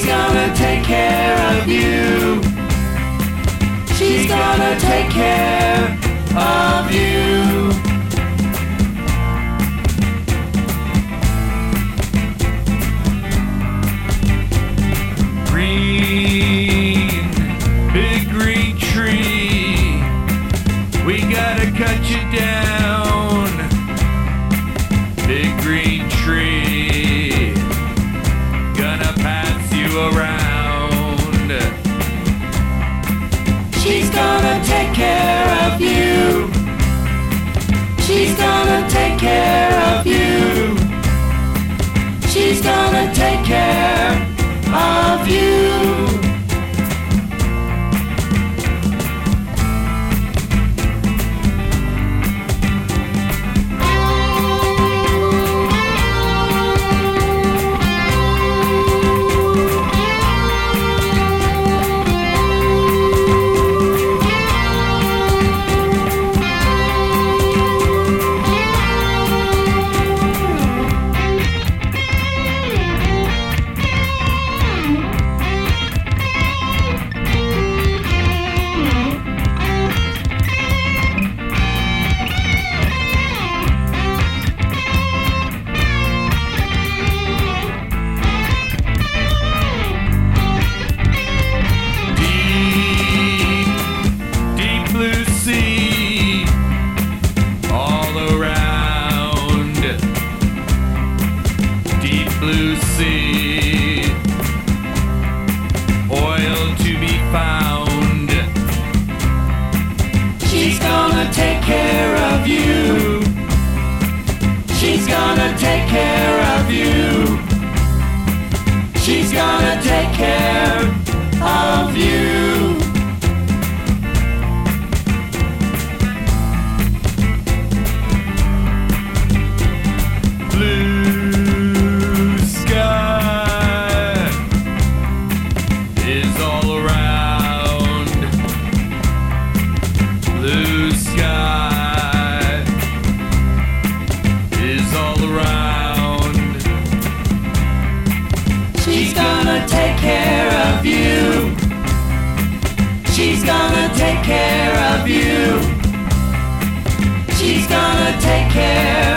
She's gonna take care of you. She's gonna take care of you. Green, big green tree, we gotta cut you down. Big green tree, gonna pass you around. She's gonna take care of you. She's gonna take care of you. She's gonna take care of you. Blue sea, oil to be found. She's gonna take care of you. She's gonna take care of you. She's gonna take care of you. Blue is all around. Blue sky is all around. She's gonna take care of you. She's gonna take care of you. She's gonna take care